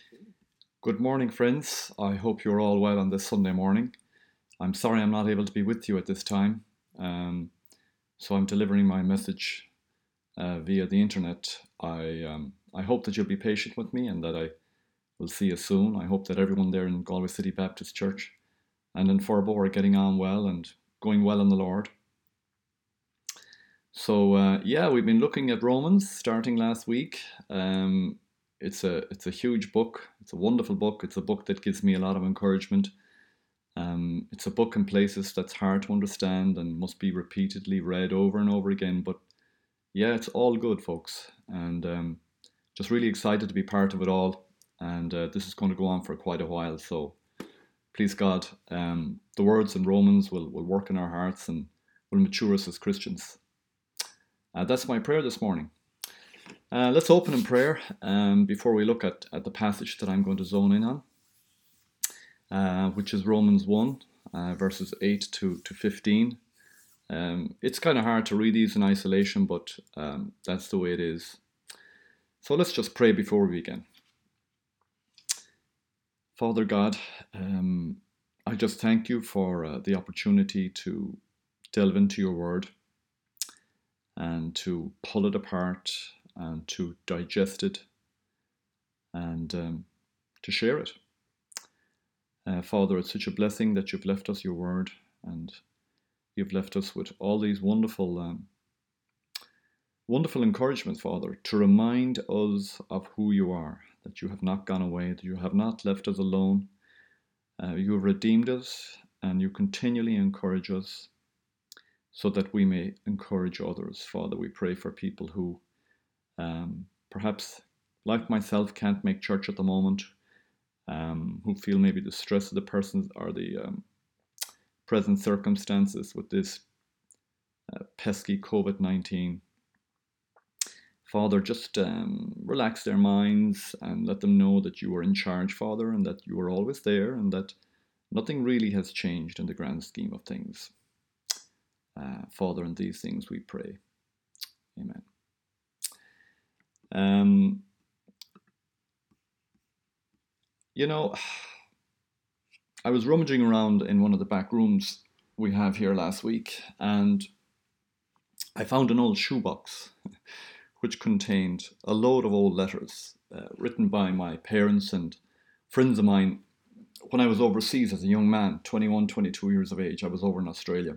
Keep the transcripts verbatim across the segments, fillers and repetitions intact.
Good morning, friends. I hope you're all well on this Sunday morning. I'm sorry I'm not able to be with you at this time, um, so I'm delivering my message uh, via the internet. I um, I hope that you'll be patient with me and that I will see you soon. I hope that everyone there in Galway City Baptist Church and in Furbo are getting on well and going well in the Lord. So uh, yeah, we've been looking at Romans starting last week. Um, it's a it's a huge book. It's a wonderful book. It's a book that gives me a lot of encouragement. Um, it's a book in places that's hard to understand and must be repeatedly read over and over again. But yeah, it's all good, folks, and um, just really excited to be part of it all. And uh, this is going to go on for quite a while. So please God, um, the words in Romans will will work in our hearts and will mature us as Christians. Uh, that's my prayer this morning. Uh, let's open in prayer um, before we look at, at the passage that I'm going to zone in on, uh, which is Romans one, uh, verses eight to, to fifteen. Um, it's kind of hard to read these in isolation, but um, that's the way it is. So let's just pray before we begin. Father God, um, I just thank you for uh, the opportunity to delve into your word and to pull it apart and to digest it and um, to share it. Uh, Father, it's such a blessing that you've left us your word and you've left us with all these wonderful, um, wonderful encouragements, Father, to remind us of who you are, that you have not gone away, that you have not left us alone. Uh, you have redeemed us and you continually encourage us so that we may encourage others. Father, we pray for people who um, perhaps, like myself, can't make church at the moment, um, who feel maybe the stress of the person or the um, present circumstances with this uh, pesky COVID nineteen. Father, just um, relax their minds and let them know that you are in charge, Father, and that you are always there and that nothing really has changed in the grand scheme of things. Uh, Father, in these things we pray. Amen. Um, you know, I was rummaging around in one of the back rooms we have here last week, and I found an old shoebox which contained a load of old letters uh, written by my parents and friends of mine when I was overseas as a young man, twenty-one, twenty-two years of age. I was over in Australia.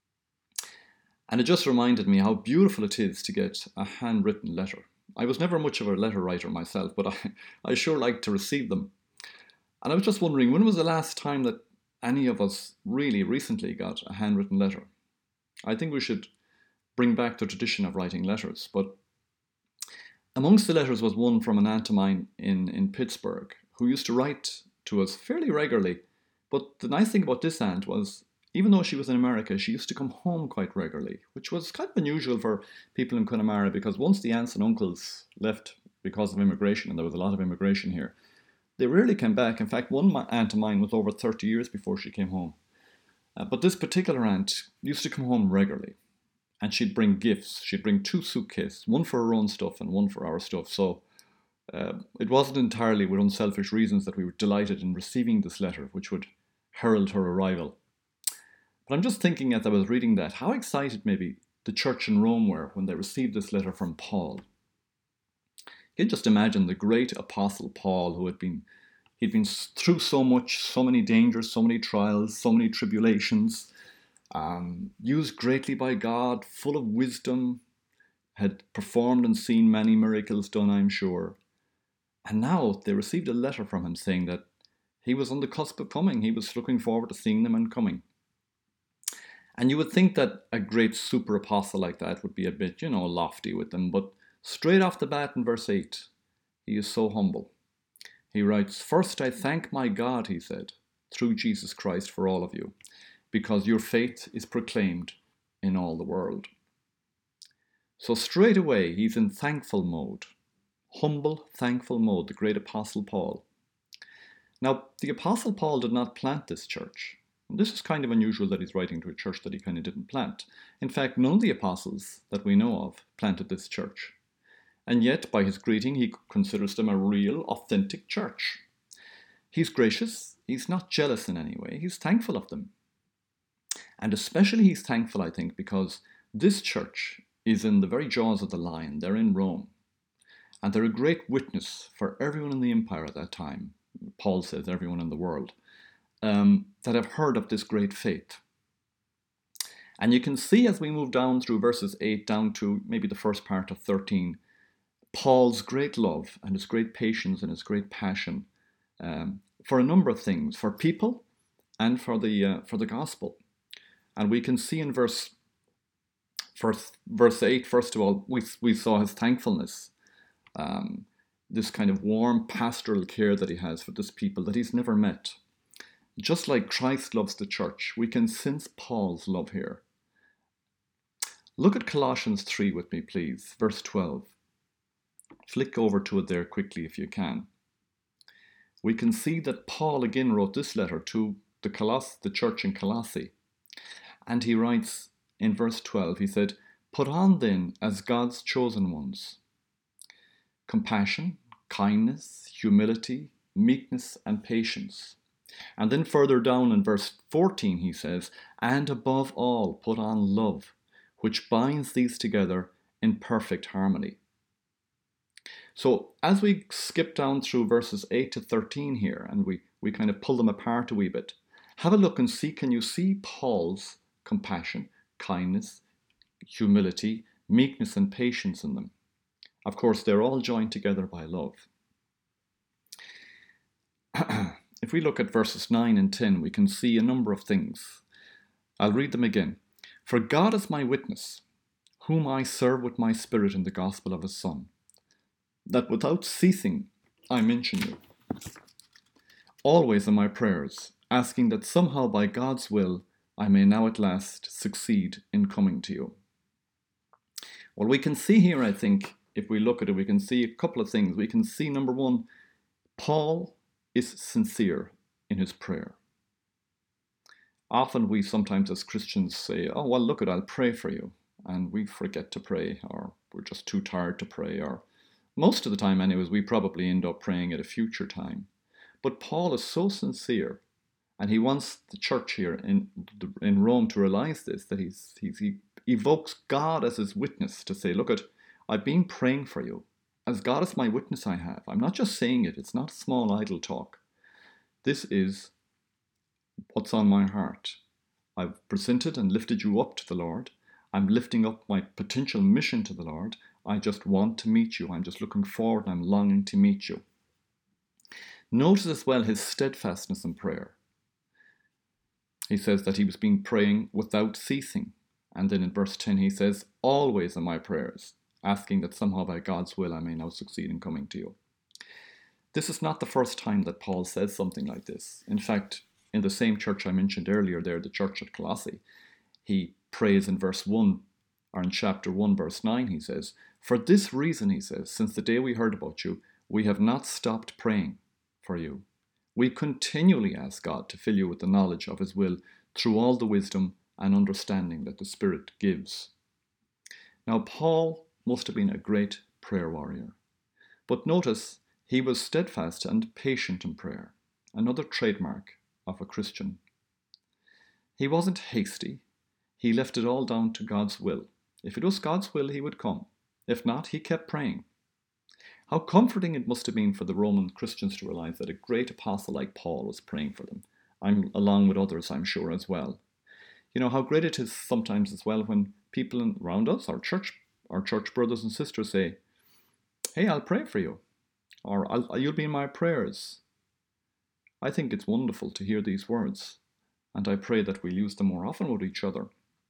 And it just reminded me how beautiful it is to get a handwritten letter. I was never much of a letter writer myself, but I, I sure like to receive them. And I was just wondering, when was the last time that any of us really recently got a handwritten letter? I think we should bring back the tradition of writing letters, but amongst the letters was one from an aunt of mine in, in Pittsburgh who used to write to us fairly regularly. But the nice thing about this aunt was, even though she was in America, she used to come home quite regularly, which was kind of unusual for people in Connemara because once the aunts and uncles left because of immigration, and there was a lot of immigration here, they rarely came back. In fact, one aunt of mine was over thirty years before she came home. Uh, but this particular aunt used to come home regularly. And she'd bring gifts. She'd bring two suitcases, one for her own stuff and one for our stuff. So uh, it wasn't entirely with unselfish reasons that we were delighted in receiving this letter, which would herald her arrival. But I'm just thinking as I was reading that, how excited maybe the church in Rome were when they received this letter from Paul. You can just imagine the great apostle Paul, who had been, he'd been through so much, so many dangers, so many trials, so many tribulations, um, used greatly by God, full of wisdom, had performed and seen many miracles done, I'm sure. And now they received a letter from him saying that he was on the cusp of coming. He was looking forward to seeing them and coming. And you would think that a great super apostle like that would be a bit, you know, lofty with them. But straight off the bat in verse eight, he is so humble. He writes, "First I thank my God," he said, "through Jesus Christ for all of you, because your faith is proclaimed in all the world." So straight away, he's in thankful mode. Humble, thankful mode, the great apostle Paul. Now, the apostle Paul did not plant this church. And this is kind of unusual that he's writing to a church that he kind of didn't plant. In fact, none of the apostles that we know of planted this church. And yet, by his greeting, he considers them a real, authentic church. He's gracious. He's not jealous in any way. He's thankful of them. And especially he's thankful, I think, because this church is in the very jaws of the lion. They're in Rome. And they're a great witness for everyone in the empire at that time. Paul says everyone in the world, um, that have heard of this great faith. And you can see as we move down through verses eight down to maybe the first part of thirteen, Paul's great love and his great patience and his great passion um, for a number of things, for people and for the uh, for the gospel. And we can see in verse first, verse eight, first of all, we, we saw his thankfulness, um, this kind of warm pastoral care that he has for this people that he's never met. Just like Christ loves the church, we can sense Paul's love here. Look at Colossians three with me, please, verse twelve. Flick over to it there quickly if you can. We can see that Paul again wrote this letter to the, Coloss- the church in Colossae. And he writes in verse twelve, he said, "Put on then as God's chosen ones, compassion, kindness, humility, meekness, and patience." And then further down in verse fourteen he says, "And above all put on love, which binds these together in perfect harmony." So as we skip down through verses eight to thirteen here, and we, we kind of pull them apart a wee bit, have a look and see, can you see Paul's compassion, kindness, humility, meekness, and patience in them? Of course, they're all joined together by love. If we look at verses nine and ten, we can see a number of things. I'll read them again. "For God is my witness, whom I serve with my spirit in the gospel of his Son, that without ceasing I mention you, always in my prayers, asking that somehow by God's will I may now at last succeed in coming to you." Well, we can see here, I think, if we look at it, we can see a couple of things. We can see, number one, Paul is sincere in his prayer. Often we sometimes as Christians say, "Oh, well, look it, I'll pray for you." And we forget to pray, or we're just too tired to pray, or most of the time anyways, we probably end up praying at a future time. But Paul is so sincere, and he wants the church here in in Rome to realize this, that he's, he's, he evokes God as his witness to say, "Look, it, I've been praying for you. As God is my witness I have. I'm not just saying it. It's not small idle talk. This is what's on my heart. I've presented and lifted you up to the Lord. I'm lifting up my potential mission to the Lord. I just want to meet you. I'm just looking forward and I'm longing to meet you." Notice as well his steadfastness in prayer. He says that he was been praying without ceasing. And then in verse ten he says, "Always in my prayers, asking that somehow by God's will I may now succeed in coming to you." This is not the first time that Paul says something like this. In fact, in the same church I mentioned earlier there, the church at Colossae, he prays in verse one, or in chapter one, verse nine, he says, "For this reason," he says, "since the day we heard about you, we have not stopped praying for you. We continually ask God to fill you with the knowledge of his will through all the wisdom and understanding that the Spirit gives." Now, Paul must have been a great prayer warrior. But notice, he was steadfast and patient in prayer, another trademark of a Christian. He wasn't hasty. He left it all down to God's will. If it was God's will, he would come. If not, he kept praying. How comforting it must have been for the Roman Christians to realize that a great apostle like Paul was praying for them, I'm, along with others, I'm sure, as well. You know, how great it is sometimes as well when people around us, our church, our church brothers and sisters say, "Hey, I'll pray for you," or I'll, "You'll be in my prayers." I think it's wonderful to hear these words, and I pray that we'll use them more often with each other.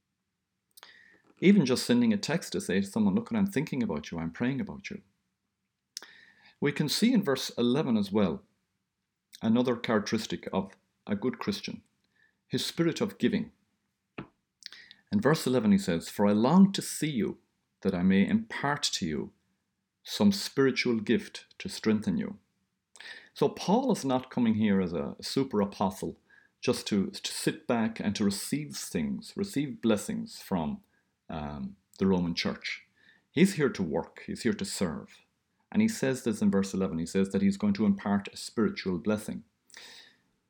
Even just sending a text to say to someone, "Look, I'm thinking about you, I'm praying about you." We can see in verse eleven as well, another characteristic of a good Christian, his spirit of giving. In verse eleven he says, "For I long to see you, that I may impart to you some spiritual gift to strengthen you." So Paul is not coming here as a super apostle just to, to sit back and to receive things, receive blessings from um, the Roman church. He's here to work. He's here to serve. And he says this in verse eleven. He says that he's going to impart a spiritual blessing.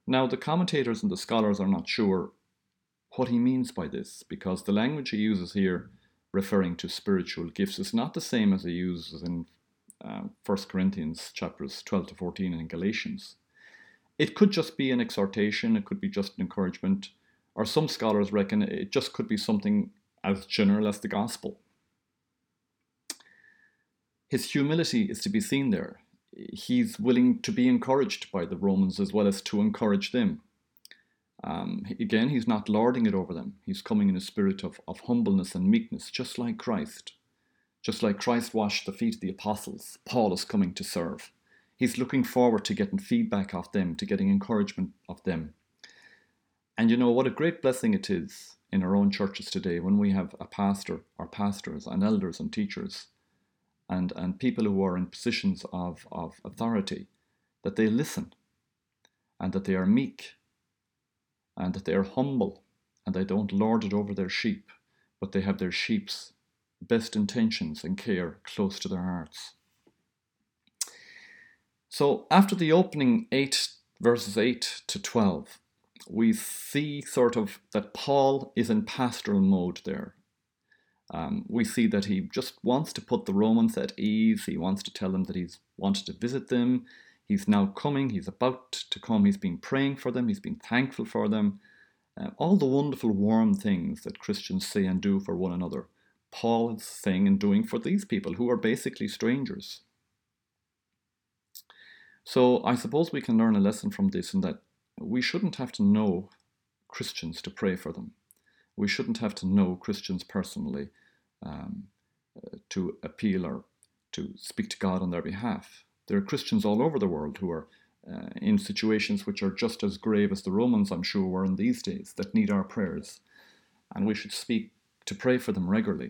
Now, the commentators and the scholars are not sure what he means by this, because the language he uses here, referring to spiritual gifts, is not the same as he uses in uh, First Corinthians chapters twelve to fourteen and in Galatians. It could just be an exhortation, it could be just an encouragement, or some scholars reckon it just could be something as general as the gospel. His humility is to be seen there. He's willing to be encouraged by the Romans as well as to encourage them. Um, again, he's not lording it over them. He's coming in a spirit of, of humbleness and meekness, just like Christ. Just like Christ washed the feet of the apostles, Paul is coming to serve. He's looking forward to getting feedback off them, to getting encouragement of them. And you know what a great blessing it is in our own churches today when we have a pastor or pastors and elders and teachers and, and people who are in positions of, of authority, that they listen and that they are meek and that they are humble and they don't lord it over their sheep, but they have their sheep's best intentions and care close to their hearts. So after the opening eight, verses eight to twelve, we see sort of that Paul is in pastoral mode there. Um, we see that he just wants to put the Romans at ease. He wants to tell them that he's wanted to visit them. He's now coming. He's about to come. He's been praying for them. He's been thankful for them. Uh, all the wonderful, warm things that Christians say and do for one another, Paul is saying and doing for these people who are basically strangers. So I suppose we can learn a lesson from this in that we shouldn't have to know Christians to pray for them. We shouldn't have to know Christians personally um, uh, to appeal or to speak to God on their behalf. There are Christians all over the world who are uh, in situations which are just as grave as the Romans, I'm sure, were in these days, that need our prayers. And we should speak to pray for them regularly.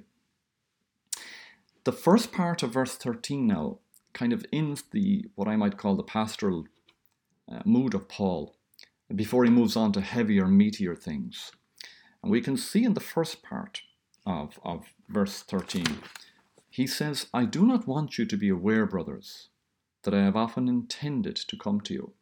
The first part of verse thirteen now kind of ends the, what I might call the pastoral uh, mood of Paul before he moves on to heavier, meatier things. And we can see in the first part of, of verse thirteen, he says, I do not want you to be aware, brothers, that I have often intended to come to you,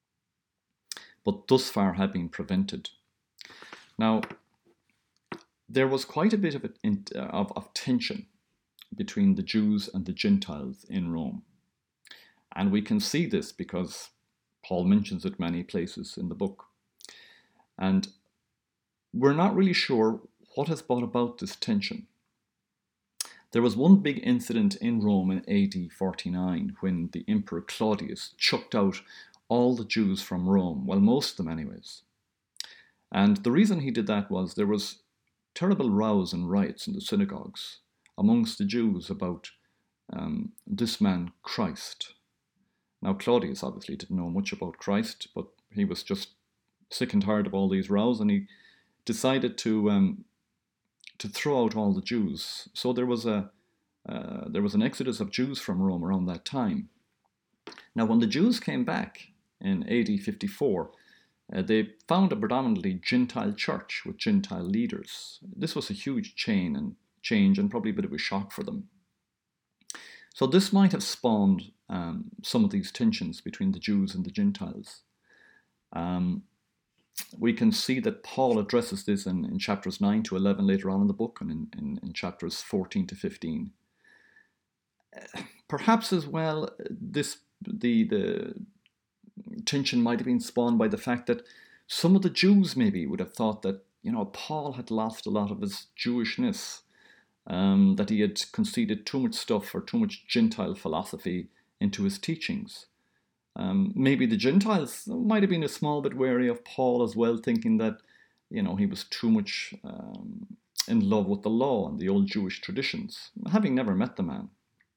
but thus far have been prevented. Now, there was quite a bit of, a, of, of tension between the Jews and the Gentiles in Rome. And we can see this because Paul mentions it many places in the book. And we're not really sure what has brought about this tension. There was one big incident in Rome in A D forty-nine when the Emperor Claudius chucked out all the Jews from Rome, well, most of them anyways. And the reason he did that was there was terrible rows and riots in the synagogues amongst the Jews about um, this man Christ. Now Claudius obviously didn't know much about Christ, but he was just sick and tired of all these rows, and he decided to um, to throw out all the Jews. So there was a uh, there was an exodus of Jews from Rome around that time. Now, when the Jews came back in A D fifty-four, uh, they found a predominantly Gentile church with Gentile leaders. This was a huge chain and change and probably a bit of a shock for them. So this might have spawned um, some of these tensions between the Jews and the Gentiles. Um, we can see that Paul addresses this in, in chapters nine to eleven later on in the book, and in, in, in chapters fourteen to fifteen. Uh, perhaps as well, this the the tension might have been spawned by the fact that some of the Jews maybe would have thought that, you know, Paul had lost a lot of his Jewishness, um, that he had conceded too much stuff or too much Gentile philosophy into his teachings. Um, maybe the Gentiles might have been a small bit wary of Paul as well, thinking that, you know, he was too much um, in love with the law and the old Jewish traditions, having never met the man.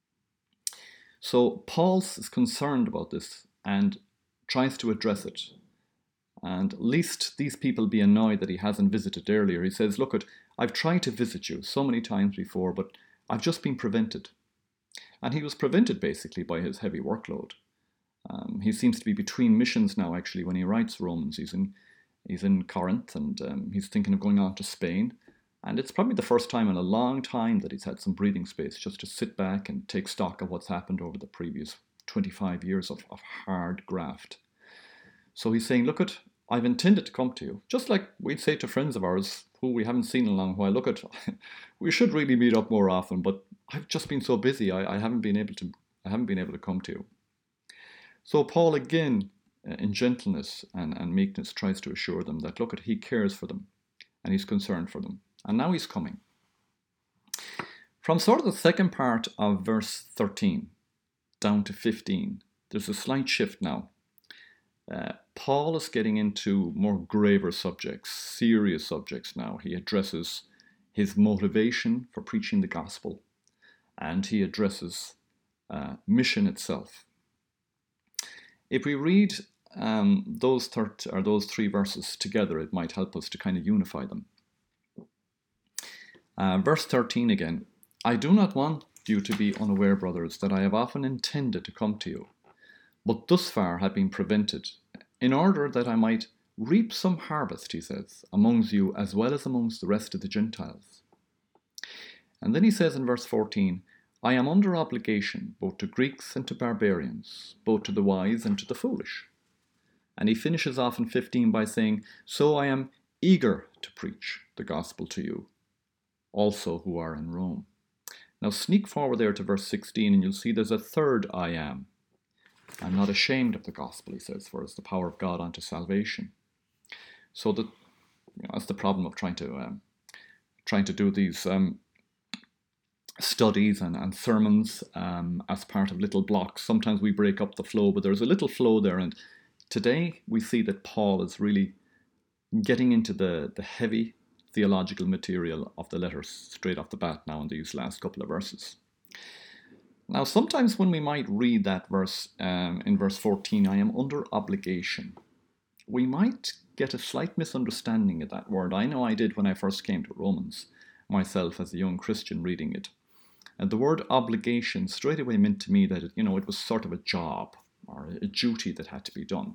So Paul is concerned about this and tries to address it. And lest these people be annoyed that he hasn't visited earlier, he says, look, I've tried to visit you so many times before, but I've just been prevented. And he was prevented basically by his heavy workload. Um, he seems to be between missions now, actually, when he writes Romans. He's in, he's in Corinth, and um, he's thinking of going on to Spain. And it's probably the first time in a long time that he's had some breathing space just to sit back and take stock of what's happened over the previous twenty-five years of, of hard graft. So he's saying, look at, I've intended to come to you. Just like we'd say to friends of ours who we haven't seen in a long while, look at, we should really meet up more often, but I've just been so busy, I, I haven't been able to I haven't been able to come to you. So Paul again, uh, in gentleness and, and meekness, tries to assure them that, look at, he cares for them and he's concerned for them. And now he's coming. From sort of the second part of verse thirteen down to fifteen, there's a slight shift now. Uh, Paul is getting into more graver subjects, serious subjects now. He addresses his motivation for preaching the gospel, and he addresses uh, mission itself. If we read um, those thir- or those three verses together, it might help us to kind of unify them. Uh, verse thirteen again. I do not want you to be unaware, brothers, that I have often intended to come to you, but thus far have been prevented, in order that I might reap some harvest, he says, amongst you as well as amongst the rest of the Gentiles. And then he says in verse fourteen, I am under obligation both to Greeks and to barbarians, both to the wise and to the foolish. And he finishes off in fifteen by saying, so I am eager to preach the gospel to you, also who are in Rome. Now sneak forward there to verse sixteen and you'll see there's a third I am. I'm not ashamed of the gospel, he says, for it's the power of God unto salvation. So that, you know, that's the problem of trying to um, trying to do these um, studies and, and sermons um, as part of little blocks. Sometimes we break up the flow, but there's a little flow there. And today we see that Paul is really getting into the, the heavy theological material of the letters straight off the bat now in these last couple of verses. Now, sometimes when we might read that verse um, in verse fourteen, I am under obligation, we might get a slight misunderstanding of that word. I know I did when I first came to Romans, myself as a young Christian reading it. And the word obligation straight away meant to me that it, you know, it was sort of a job or a duty that had to be done.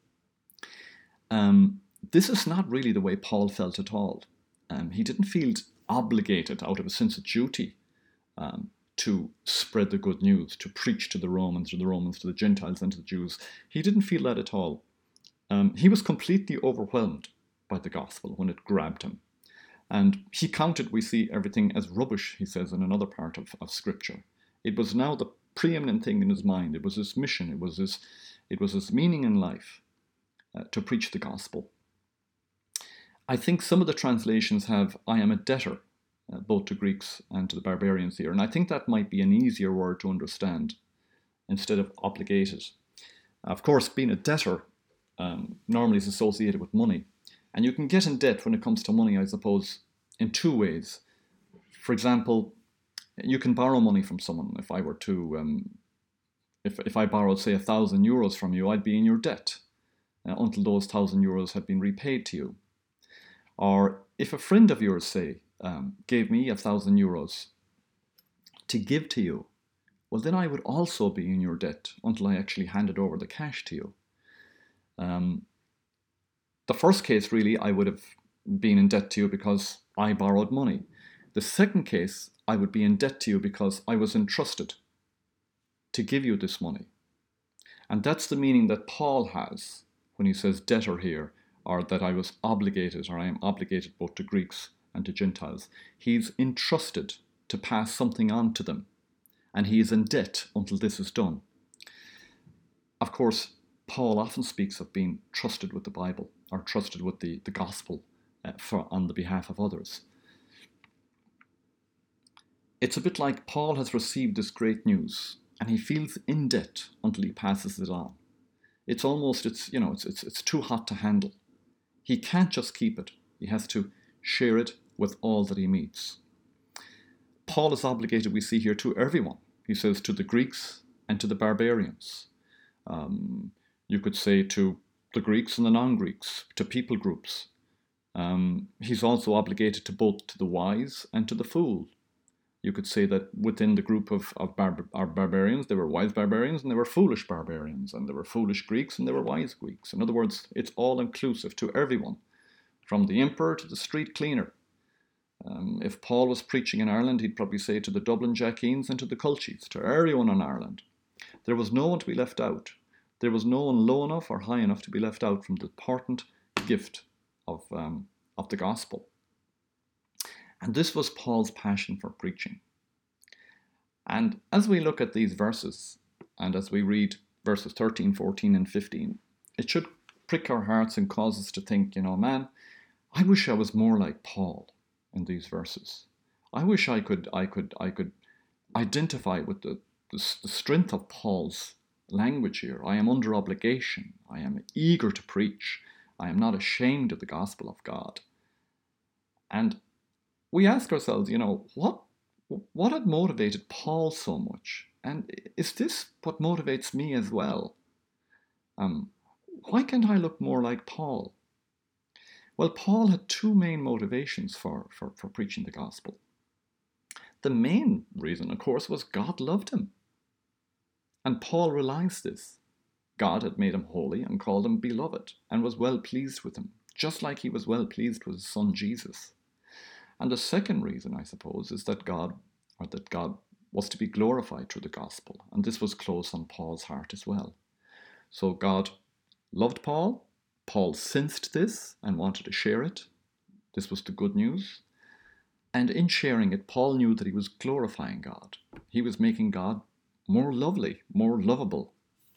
Um, this is not really the way Paul felt at all. Um, he didn't feel obligated out of a sense of duty um, to spread the good news, to preach to the Romans, to the Romans, to the Gentiles, and to the Jews. He didn't feel that at all. Um, he was completely overwhelmed by the gospel when it grabbed him. And he counted, we see, everything as rubbish, he says in another part of, of Scripture. It was now the preeminent thing in his mind. It was his mission. It was his, it was his meaning in life uh, to preach the gospel. I think some of the translations have, I am a debtor, uh, both to Greeks and to the barbarians here. And I think that might be an easier word to understand instead of obligated. Of course, being a debtor um, normally is associated with money. And you can get in debt when it comes to money, I suppose, in two ways. For example, you can borrow money from someone. If I were to, um, if, if I borrowed, say, a thousand euros from you, I'd be in your debt uh, until those thousand euros had been repaid to you. Or if a friend of yours, say, um, gave me a thousand euros to give to you, well, then I would also be in your debt until I actually handed over the cash to you. Um, the first case, really, I would have been in debt to you because I borrowed money. The second case, I would be in debt to you because I was entrusted to give you this money. And that's the meaning that Paul has when he says debtor here, or that I was obligated, or I am obligated both to Greeks and to Gentiles. He's entrusted to pass something on to them, and he is in debt until this is done. Of course, Paul often speaks of being trusted with the Bible, or trusted with the, the gospel uh, for, on the behalf of others. It's a bit like Paul has received this great news, and he feels in debt until he passes it on. It's almost, it's you know, it's it's it's too hot to handle. He can't just keep it. He has to share it with all that he meets. Paul is obligated, we see here, to everyone. He says to the Greeks and to the barbarians. Um, you could say to the Greeks and the non-Greeks, to people groups. Um, he's also obligated to both to the wise and to the fool. You could say that within the group of, of bar- barbarians, there were wise barbarians and there were foolish barbarians, and there were foolish Greeks and there were wise Greeks. In other words, it's all inclusive to everyone, from the emperor to the street cleaner. Um, if Paul was preaching in Ireland, he'd probably say to the Dublin Jackeens and to the Culchies, to everyone in Ireland. There was no one to be left out. There was no one low enough or high enough to be left out from the important gift of, um, of the gospel. And this was Paul's passion for preaching. And as we look at these verses, and as we read verses thirteen, fourteen, and fifteen, it should prick our hearts and cause us to think, you know, man, I wish I was more like Paul in these verses. I wish I could, I could, I could identify with the, the, the strength of Paul's language here. I am under obligation. I am eager to preach. I am not ashamed of the gospel of God. And we ask ourselves, you know, what what had motivated Paul so much? And is this what motivates me as well? Um, why can't I look more like Paul? Well, Paul had two main motivations for, for, for preaching the gospel. The main reason, of course, was God loved him. And Paul realized this. God had made him holy and called him beloved and was well pleased with him, just like he was well pleased with his son Jesus. And the second reason, I suppose, is that God, or that God was to be glorified through the gospel. And this was close on Paul's heart as well. So God loved Paul. Paul sensed this and wanted to share it. This was the good news. And in sharing it, Paul knew that he was glorifying God. He was making God more lovely, more lovable.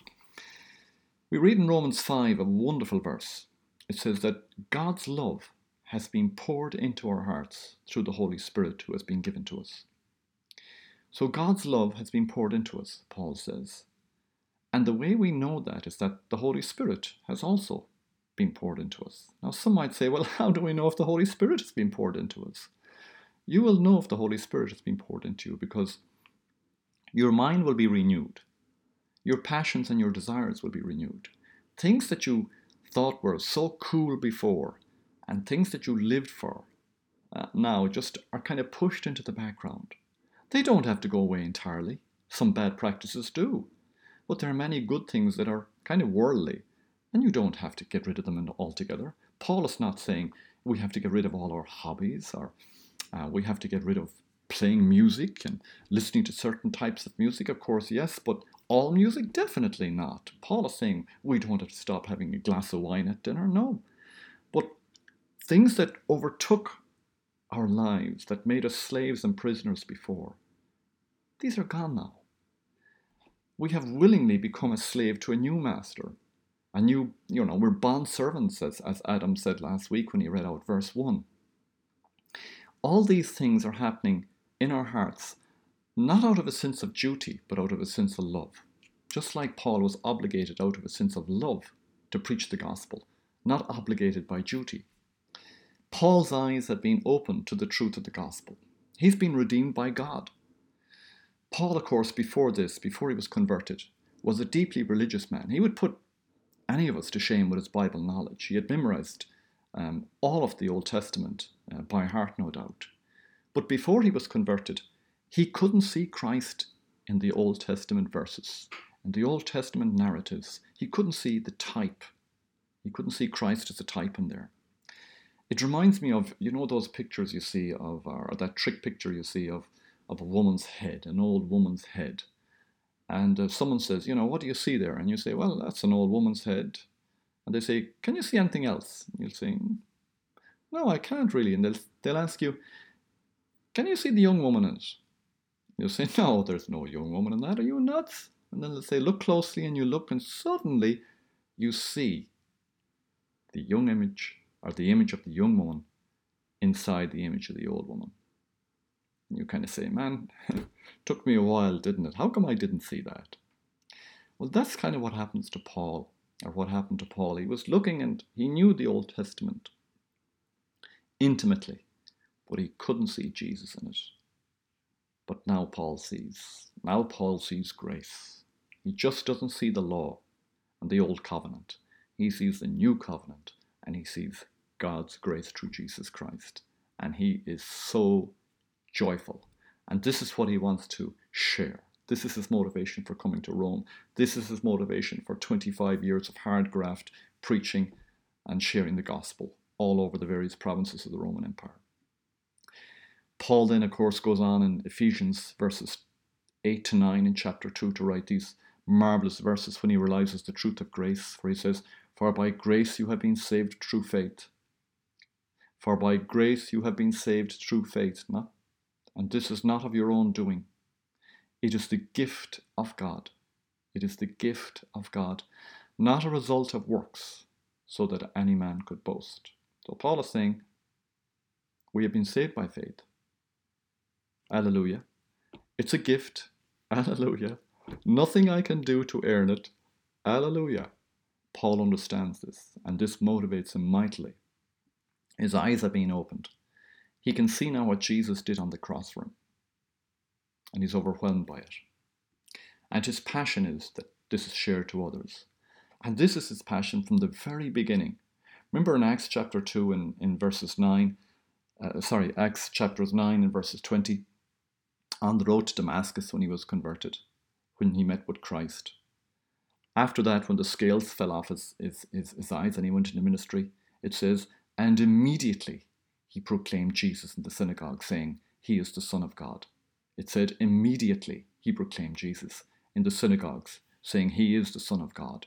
We read in Romans five a wonderful verse. It says that God's love has been poured into our hearts through the Holy Spirit who has been given to us. So God's love has been poured into us, Paul says. And the way we know that is that the Holy Spirit has also been poured into us. Now some might say, well, how do we know if the Holy Spirit has been poured into us? You will know if the Holy Spirit has been poured into you because your mind will be renewed. Your passions and your desires will be renewed. Things that you thought were so cool before and things that you lived for uh, now just are kind of pushed into the background. They don't have to go away entirely. Some bad practices do. But there are many good things that are kind of worldly, and you don't have to get rid of them altogether. Paul is not saying we have to get rid of all our hobbies, or uh, we have to get rid of playing music and listening to certain types of music. Of course, yes, but all music? Definitely not. Paul is saying we don't have to stop having a glass of wine at dinner. No. But things that overtook our lives, that made us slaves and prisoners before, these are gone now. We have willingly become a slave to a new master. A new, you know, we're bond servants, as, as Adam said last week when he read out verse one. All these things are happening in our hearts, not out of a sense of duty, but out of a sense of love. Just like Paul was obligated out of a sense of love to preach the gospel, not obligated by duty. Paul's eyes had been opened to the truth of the gospel. He's been redeemed by God. Paul, of course, before this, before he was converted, was a deeply religious man. He would put any of us to shame with his Bible knowledge. He had memorized um, all of the Old Testament uh, by heart, no doubt. But before he was converted, he couldn't see Christ in the Old Testament verses, in the Old Testament narratives. He couldn't see the type. He couldn't see Christ as a type in there. It reminds me of, you know, those pictures you see of, or that trick picture you see of, of a woman's head, an old woman's head. And uh, someone says, you know, what do you see there? And you say, well, that's an old woman's head. And they say, can you see anything else? And you'll say, no, I can't really. And they'll, they'll ask you, can you see the young woman in it? You'll say, no, there's no young woman in that. Are you nuts? And then they'll say, look closely, and you look, and suddenly you see the young image, or the image of the young woman inside the image of the old woman. And you kind of say, man, it took me a while, didn't it? How come I didn't see that? Well, that's kind of what happens to Paul, or what happened to Paul. He was looking and he knew the Old Testament intimately, but he couldn't see Jesus in it. But now Paul sees. Now Paul sees grace. He just doesn't see the law and the old covenant. He sees the new covenant, and he sees God's grace through Jesus Christ. And he is so joyful. And this is what he wants to share. This is his motivation for coming to Rome. This is his motivation for twenty-five years of hard graft, preaching and sharing the gospel all over the various provinces of the Roman Empire. Paul then, of course, goes on in Ephesians verses eight to nine in chapter two to write these marvelous verses when he realizes the truth of grace, where he says, "For by grace you have been saved through faith. For by grace you have been saved through faith, not, and this is not of your own doing. It is the gift of God. It is the gift of God, not a result of works, so that any man could boast." So Paul is saying, we have been saved by faith. Hallelujah. It's a gift. Hallelujah. Nothing I can do to earn it. Hallelujah. Paul understands this, and this motivates him mightily. His eyes have been opened. He can see now what Jesus did on the cross for him, and he's overwhelmed by it. And his passion is that this is shared to others. And this is his passion from the very beginning. Remember in Acts chapter two in, in verses nine, uh, sorry, Acts chapters nine and verses twenty, on the road to Damascus when he was converted, when he met with Christ. After that, when the scales fell off his, his, his, his eyes and he went into ministry, it says, and immediately he proclaimed Jesus in the synagogue, saying, "He is the Son of God." It said, immediately he proclaimed Jesus in the synagogues, saying, "He is the Son of God."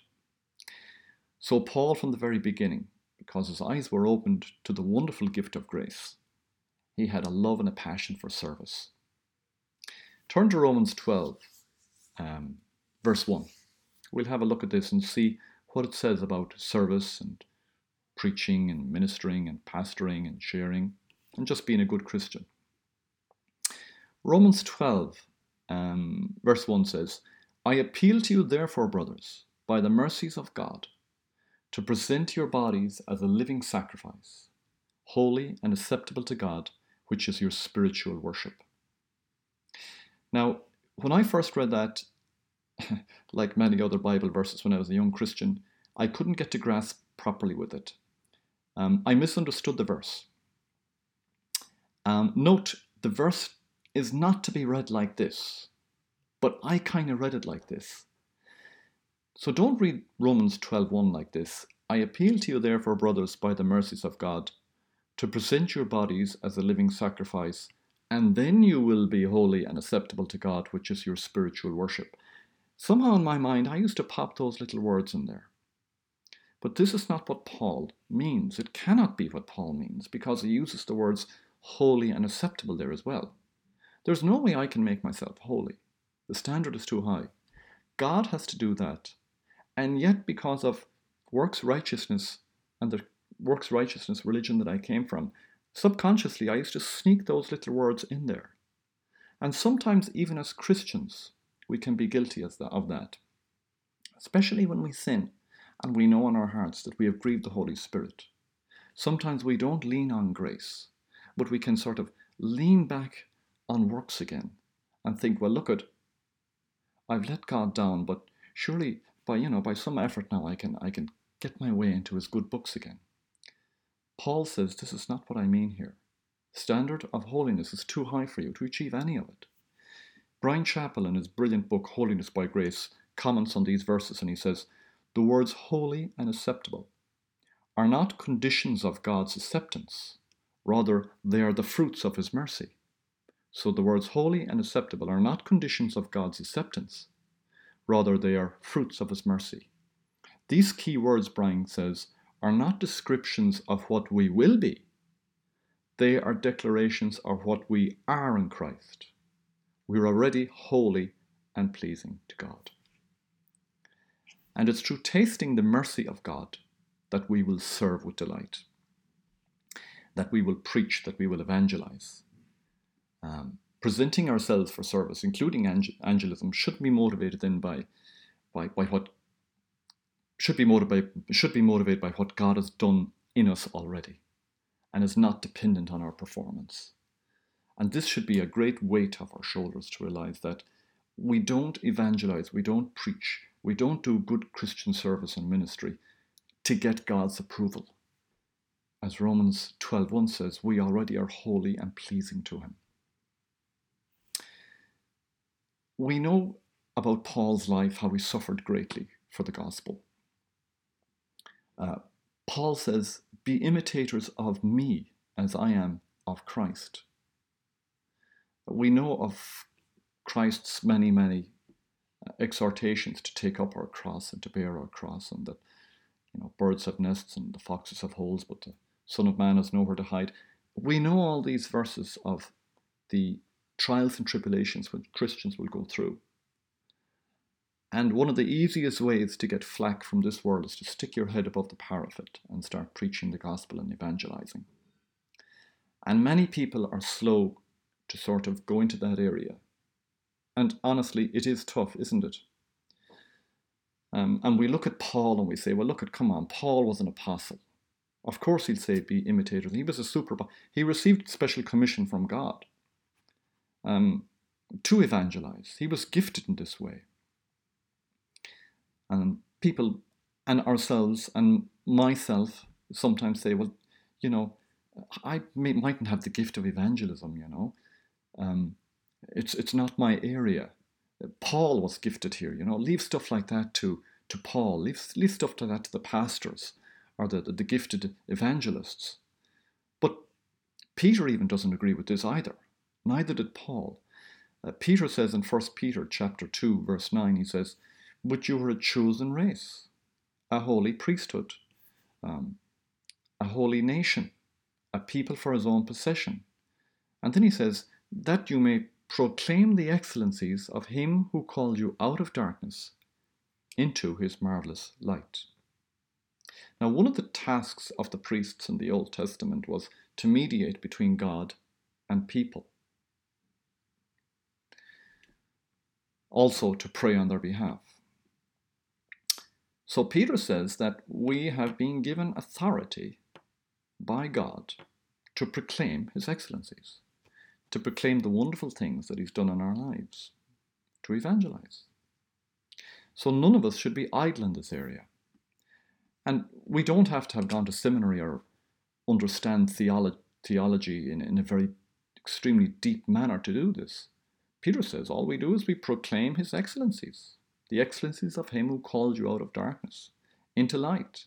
So Paul, from the very beginning, because his eyes were opened to the wonderful gift of grace, he had a love and a passion for service. Turn to Romans twelve, um, verse one. We'll have a look at this and see what it says about service and preaching and ministering and pastoring and sharing and just being a good Christian. Romans twelve, um, verse one says, "I appeal to you therefore, brothers, by the mercies of God, to present your bodies as a living sacrifice, holy and acceptable to God, which is your spiritual worship." Now, when I first read that, like many other Bible verses when I was a young Christian, I couldn't get to grasp properly with it. Um, I misunderstood the verse. Um, note, the verse is not to be read like this, but I kind of read it like this. So don't read Romans twelve one like this. "I appeal to you therefore, brothers, by the mercies of God, to present your bodies as a living sacrifice, and then you will be holy and acceptable to God, which is your spiritual worship." Somehow in my mind, I used to pop those little words in there. But this is not what Paul means. It cannot be what Paul means, because he uses the words holy and acceptable there as well. There's no way I can make myself holy. The standard is too high. God has to do that. And yet, because of works righteousness and the works righteousness religion that I came from, subconsciously I used to sneak those little words in there. And sometimes even as Christians, we can be guilty of that. Especially when we sin and we know in our hearts that we have grieved the Holy Spirit. Sometimes we don't lean on grace, but we can sort of lean back on works again and think, well, look at, I've let God down, but surely by, you know, by some effort now I can, I can get my way into his good books again. Paul says this is not what I mean here. Standard of holiness is too high for you to achieve any of it. Brian Chappell, in his brilliant book, Holiness by Grace, comments on these verses and he says, "The words holy and acceptable are not conditions of God's acceptance. Rather, they are the fruits of his mercy." So the words holy and acceptable are not conditions of God's acceptance. Rather, they are fruits of his mercy. These key words, Brian says, are not descriptions of what we will be. They are declarations of what we are in Christ. We're already holy and pleasing to God. And it's through tasting the mercy of God that we will serve with delight, that we will preach, that we will evangelize. Um, presenting ourselves for service, including angel- angelism, should be motivated then by, by, by what should be motivated should be motivated by what God has done in us already, and is not dependent on our performance. And this should be a great weight off our shoulders to realize that we don't evangelize, we don't preach, we don't do good Christian service and ministry to get God's approval. As Romans twelve one says, we already are holy and pleasing to him. We know about Paul's life, how he suffered greatly for the gospel. Uh, Paul says, "Be imitators of me as I am of Christ." We know of Christ's many, many exhortations to take up our cross and to bear our cross, and that, you know, birds have nests and the foxes have holes, but the Son of Man has nowhere to hide. We know all these verses of the trials and tribulations which Christians will go through. And one of the easiest ways to get flack from this world is to stick your head above the parapet and start preaching the gospel and evangelizing. And many people are slow to sort of go into that area. And honestly, it is tough, isn't it? Um, and we look at Paul and we say, well, look at, come on, Paul was an apostle. Of course he'll say be imitators. He was a super, he received special commission from God um, to evangelize. He was gifted in this way. And people and ourselves and myself sometimes say, well, you know, I may, mightn't have the gift of evangelism, you know. Um, it's it's not my area. Paul was gifted here, you know. Leave stuff like that to, to Paul. Leave, leave stuff like that to the pastors or the, the, the gifted evangelists. But Peter even doesn't agree with this either. Neither did Paul. Uh, Peter says in First Peter chapter two, verse nine, he says, but you were a chosen race, a holy priesthood, um, a holy nation, a people for his own possession. And then he says, that you may proclaim the excellencies of him who called you out of darkness into his marvelous light. Now, one of the tasks of the priests in the Old Testament was to mediate between God and people. Also to pray on their behalf. So Peter says that we have been given authority by God to proclaim his excellencies, to proclaim the wonderful things that he's done in our lives, to evangelize. So none of us should be idle in this area. And we don't have to have gone to seminary or understand theolo- theology in, in a very extremely deep manner to do this. Peter says all we do is we proclaim his excellencies. The excellencies of him who called you out of darkness into light.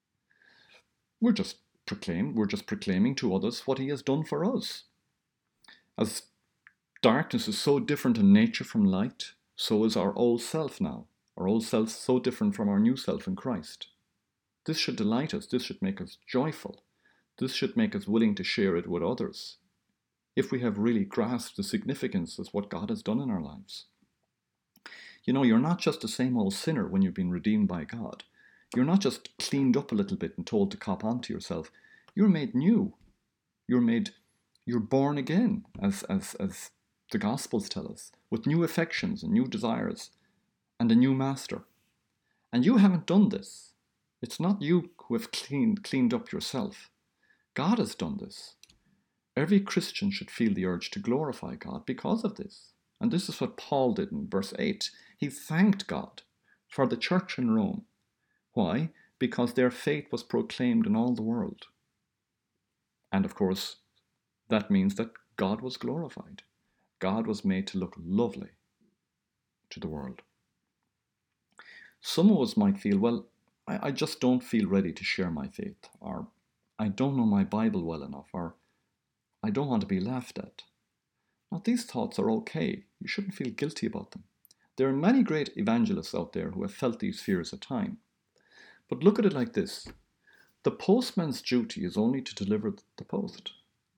We're just proclaim, we're just proclaiming to others what he has done for us. As darkness is so different in nature from light, so is our old self now. Our old self is so different from our new self in Christ. This should delight us, this should make us joyful. This should make us willing to share it with others, if we have really grasped the significance of what God has done in our lives. You know, you're not just the same old sinner when you've been redeemed by God. You're not just cleaned up a little bit and told to cop onto yourself. You're made new. You're made, you're born again, as, as, as the Gospels tell us, with new affections and new desires and a new master. And you haven't done this. It's not you who have cleaned, cleaned up yourself. God has done this. Every Christian should feel the urge to glorify God because of this. And this is what Paul did in verse eight. He thanked God for the church in Rome. Why? Because their faith was proclaimed in all the world. And of course, that means that God was glorified. God was made to look lovely to the world. Some of us might feel, well, I, I just don't feel ready to share my faith, or I don't know my Bible well enough, or I don't want to be laughed at. Now, these thoughts are okay. You shouldn't feel guilty about them. There are many great evangelists out there who have felt these fears at times. But look at it like this. The postman's duty is only to deliver the post.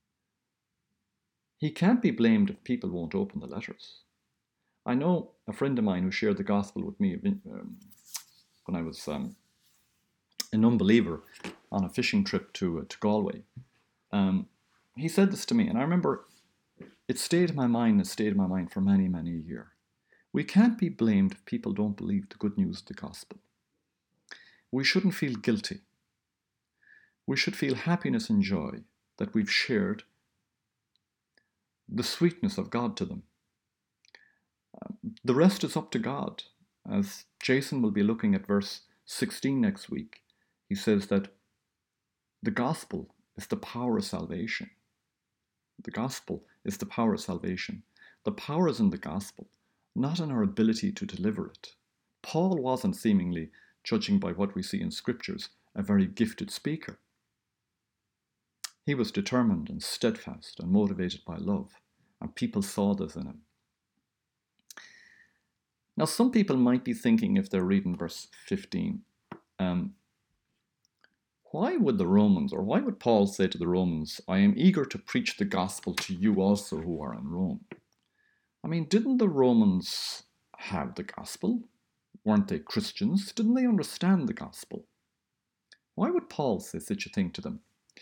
He can't be blamed if people won't open the letters. I know a friend of mine who shared the gospel with me um, when I was um, an unbeliever on a fishing trip to, uh, to Galway. Um, he said this to me, and I remember it stayed in my mind, it stayed in my mind for many, many a year. We can't be blamed if people don't believe the good news of the gospel. We shouldn't feel guilty. We should feel happiness and joy that we've shared the sweetness of God to them. Um, the rest is up to God. As Jason will be looking at verse sixteen next week, he says that the gospel is the power of salvation. The gospel is the power of salvation. The power is in the gospel, not in our ability to deliver it. Paul wasn't, seemingly, judging by what we see in scriptures, a very gifted speaker. He was determined and steadfast and motivated by love, and people saw this in him. Now, some people might be thinking, if they're reading verse fifteen, um, why would the Romans, or why would Paul say to the Romans, I am eager to preach the gospel to you also who are in Rome? I mean, didn't the Romans have the gospel? Weren't they Christians? Didn't they understand the gospel? Why would Paul say such a thing to them?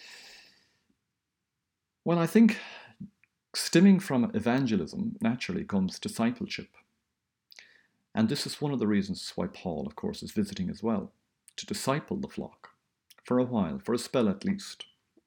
Well, I think stemming from evangelism naturally comes discipleship. And this is one of the reasons why Paul, of course, is visiting as well, to disciple the flock for a while, for a spell at least.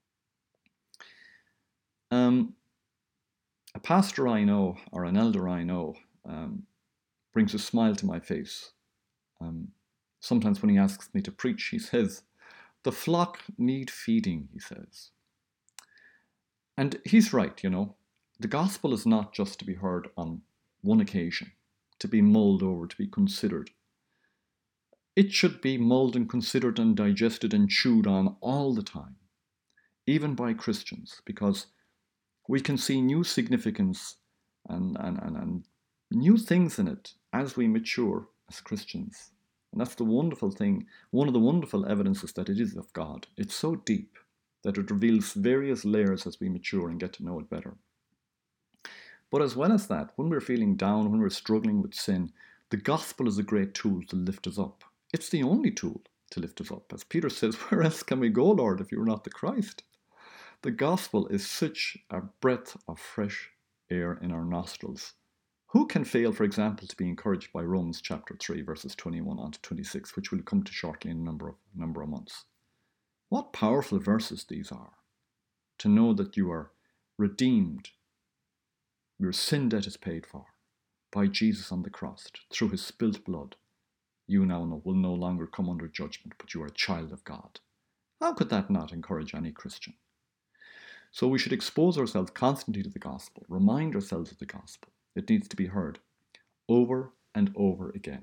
Um, a pastor I know, or an elder I know, um, brings a smile to my face. Um, sometimes when he asks me to preach, he says, the flock need feeding, he says. And he's right, you know. The gospel is not just to be heard on one occasion, to be mulled over, to be considered. It should be mulled and considered and digested and chewed on all the time, even by Christians, because we can see new significance and, and, and, and new things in it as we mature as Christians. And that's the wonderful thing, one of the wonderful evidences that it is of God. It's so deep that it reveals various layers as we mature and get to know it better. But as well as that, when we're feeling down, when we're struggling with sin, the gospel is a great tool to lift us up. It's the only tool to lift us up. As Peter says, where else can we go, Lord, if you're not the Christ? The gospel is such a breath of fresh air in our nostrils. Who can fail, for example, to be encouraged by Romans chapter three, verses twenty-one on to twenty-six, which we'll come to shortly in a number of, number of months? What powerful verses these are, to know that you are redeemed, your sin debt is paid for by Jesus on the cross. Through his spilt blood, you now know, will no longer come under judgment, but you are a child of God. How could that not encourage any Christian? So we should expose ourselves constantly to the gospel, remind ourselves of the gospel. It needs to be heard over and over again.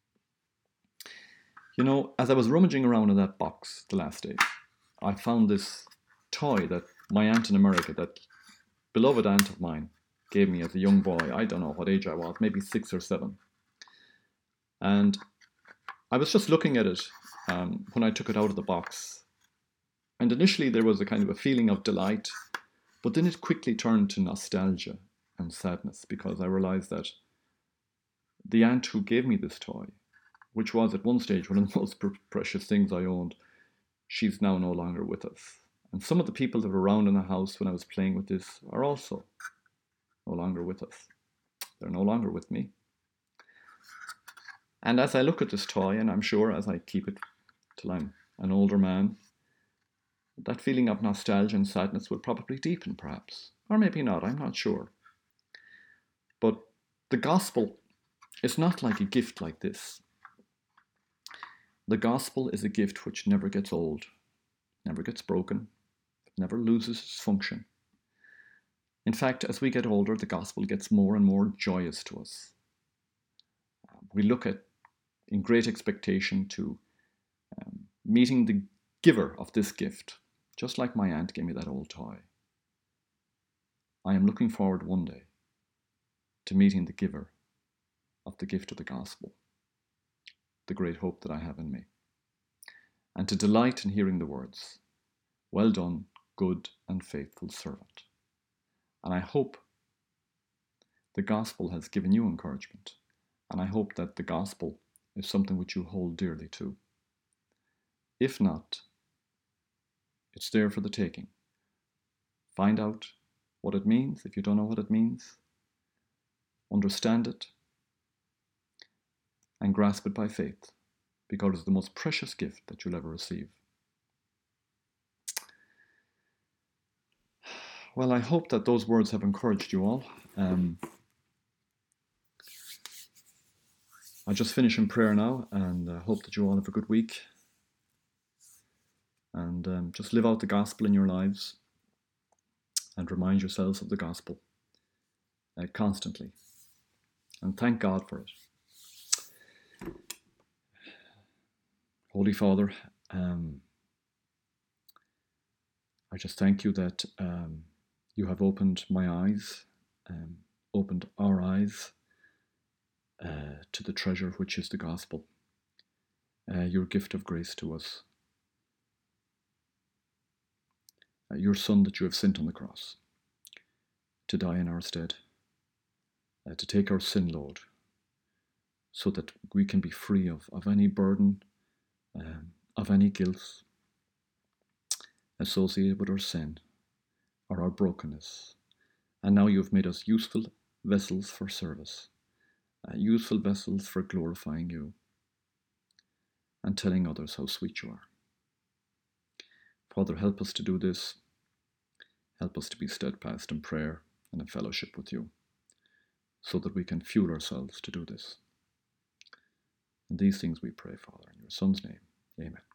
You know, as I was rummaging around in that box the last day, I found this toy that my aunt in America, that beloved aunt of mine, gave me as a young boy. I don't know what age I was, maybe six or seven. And I was just looking at it um, when I took it out of the box. And initially there was a kind of a feeling of delight, but then it quickly turned to nostalgia and sadness, because I realized that the aunt who gave me this toy, which was at one stage one of the most precious things I owned, she's now no longer with us. And some of the people that were around in the house when I was playing with this are also no longer with us. They're no longer with me. And as I look at this toy, and I'm sure as I keep it till I'm an older man, that feeling of nostalgia and sadness will probably deepen, perhaps. Or maybe not, I'm not sure. But the gospel is not like a gift like this. The gospel is a gift which never gets old, never gets broken, never loses its function. In fact, as we get older, the gospel gets more and more joyous to us. We look at, in great expectation, to um, meeting the giver of this gift, just like my aunt gave me that old toy. I am looking forward one day to meeting the giver of the gift of the gospel, the great hope that I have in me, and to delight in hearing the words, well done, good and faithful servant. And I hope the gospel has given you encouragement, and I hope that the gospel is something which you hold dearly too. If not, it's there for the taking. Find out what it means if you don't know what it means. Understand it and grasp it by faith, because it's the most precious gift that you'll ever receive. Well, I hope that those words have encouraged you all. Um, I just finish in prayer now, and I hope that you all have a good week. And um, just live out the gospel in your lives and remind yourselves of the gospel uh, constantly. And thank God for it. Holy Father, um, I just thank you that um, you have opened my eyes, um, opened our eyes uh, to the treasure which is the gospel, uh, your gift of grace to us, uh, your Son that you have sent on the cross to die in our stead, uh, to take our sin load, so that we can be free of, of any burden, um, of any guilt associated with our sin or our brokenness. And now you have made us useful vessels for service, uh, useful vessels for glorifying you and telling others how sweet you are. Father, help us to do this. Help us to be steadfast in prayer and in fellowship with you, so that we can fuel ourselves to do this. And these things we pray, Father, in your Son's name. Amen.